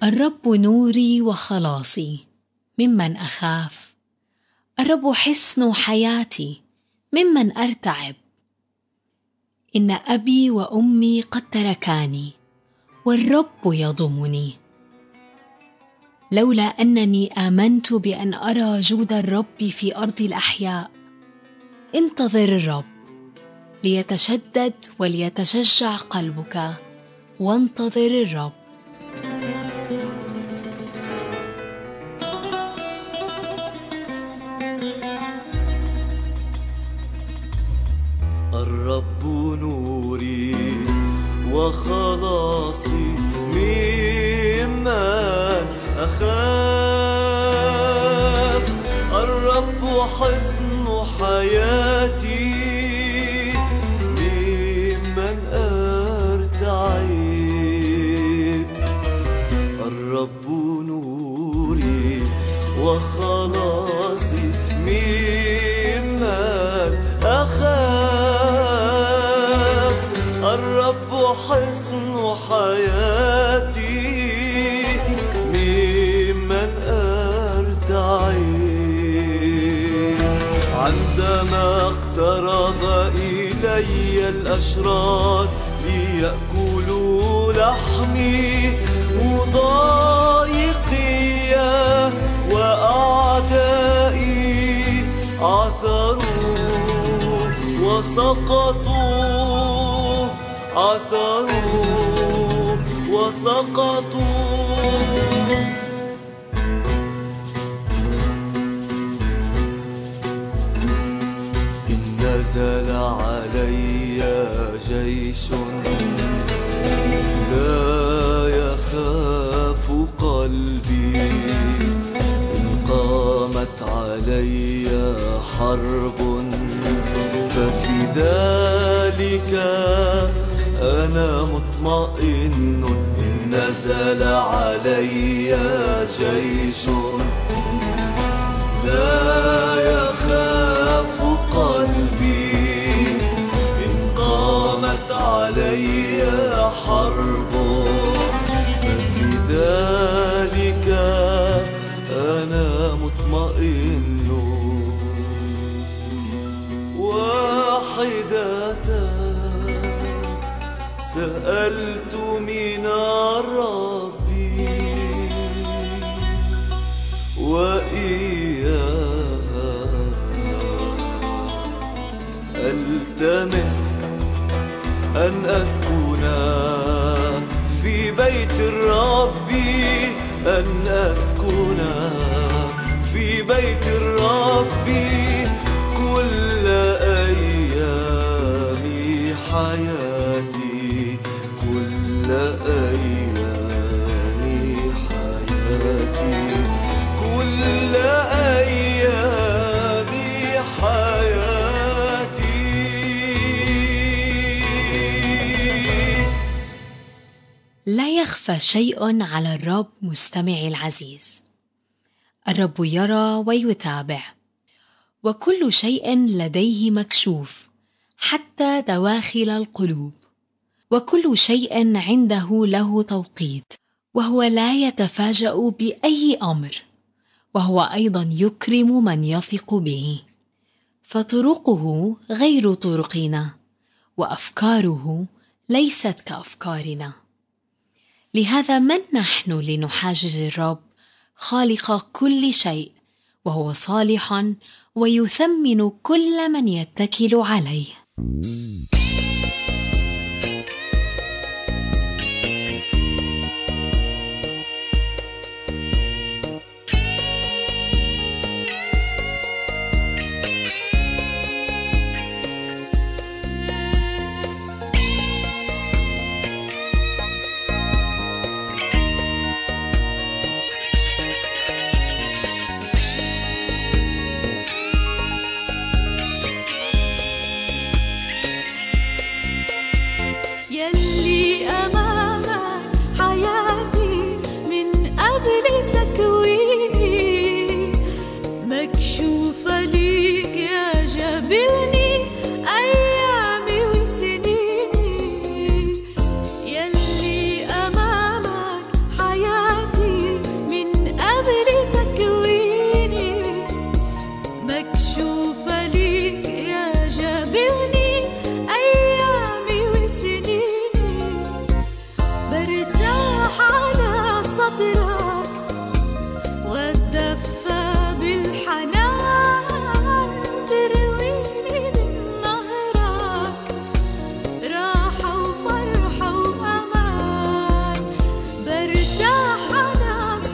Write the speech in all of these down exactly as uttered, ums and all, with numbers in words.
الرب نوري وخلاصي، ممن أخاف؟ الرب حصن حياتي، ممن أرتعب؟ إن أبي وأمي قد تركاني، والرب يضمني. لولا أنني آمنت بأن أرى جود الرب في أرض الأحياء. انتظر الرب ليتشدد وليتشجع قلبك، وانتظر الرب. الرب نوري وخلاصي، ممن أخاف؟ الرب حصن حياتي، ممن أرتعب؟ الرب نوري وخلاصي، ممن أخاف؟ الرب حصن حياتي، ممن أرتعب؟ عندما اقترب إلي الأشرار ليأكلوا لحمي، مضايقي وأعدائي عثروا وسقطوا، عثروا وسقطوا. إن نزل علي جيش لا يخاف قلبي، إن قامت علي حرب ففي ذلك أنا مطمئن. إن نزل علي جيش لا يخاف قلبي، إن قامت علي حرب ففي ذلك أنا مطمئن. واحدة سألت من الرب، وإياه ألتمس أن أسكن في بيت الرب، أن أسكن في بيت الرب كل أيام حياتي، كل أيام حياتي، كل أيام حياتي. لا يخفى شيء على الرب مستمعي العزيز. الرب يرى ويتابع، وكل شيء لديه مكشوف، حتى دواخل القلوب. وكل شيء عنده له توقيت، وهو لا يتفاجأ بأي أمر، وهو أيضا يكرم من يثق به. فطرقه غير طرقنا، وأفكاره ليست كأفكارنا. لهذا من نحن لنحاجج الرب خالق كل شيء، وهو صالح ويثمن كل من يتكل عليه.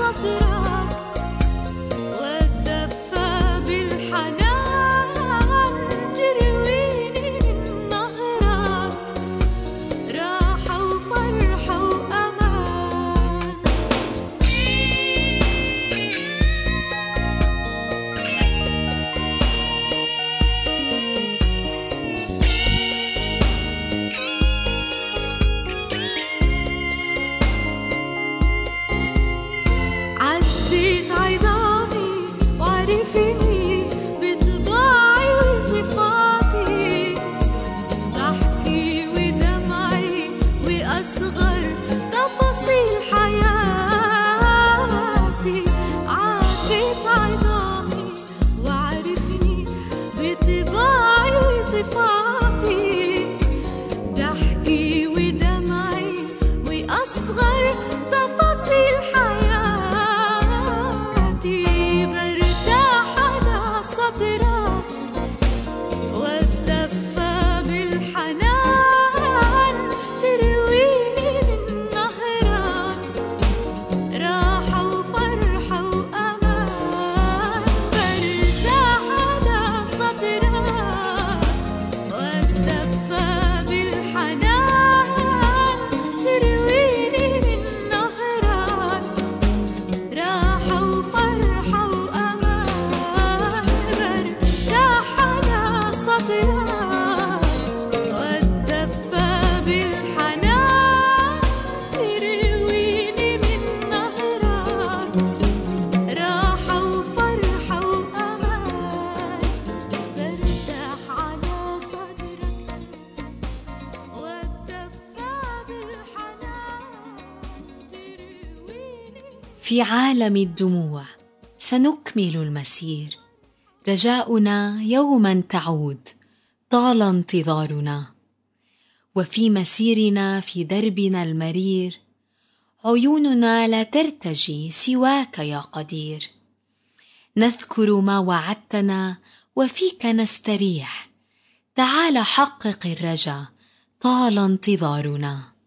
صدرك واتدفى بالحنان، ترويني من نهرك راحة وفرحة وأمان. عديت عظامي وعرفني بطباعي وصفاتي، ضحكي ودمعي وأصغر تفاصيل حياتي. عديت عظامي وعرفني بطباعي وصفاتي، ضحكي ودمعي وأصغر تفاصيل حياتي. برتاح على صدرك واتدفى بالحنان، ترويني من نهرك راحة وفرحة وأمان. برتاح على صدرك واتدفى بالحنان، ترويني من نهرك راحة وفرحة وأمان. برتاح على صدرك واتدفى بالحنان، ترويني من نهرك راحة وفرحة وأمان. برتاح على صدرك واتدفى بالحنان، ترويني. في عالم الدموع سنكمل المسير، رجاؤنا يوما تعود، طال انتظارنا. وفي مسيرنا في دربنا المرير، عيوننا لا ترتجي سواك يا قدير. نذكر ما وعدتنا وفيك نستريح، تعال حقق الرجا، طال انتظارنا.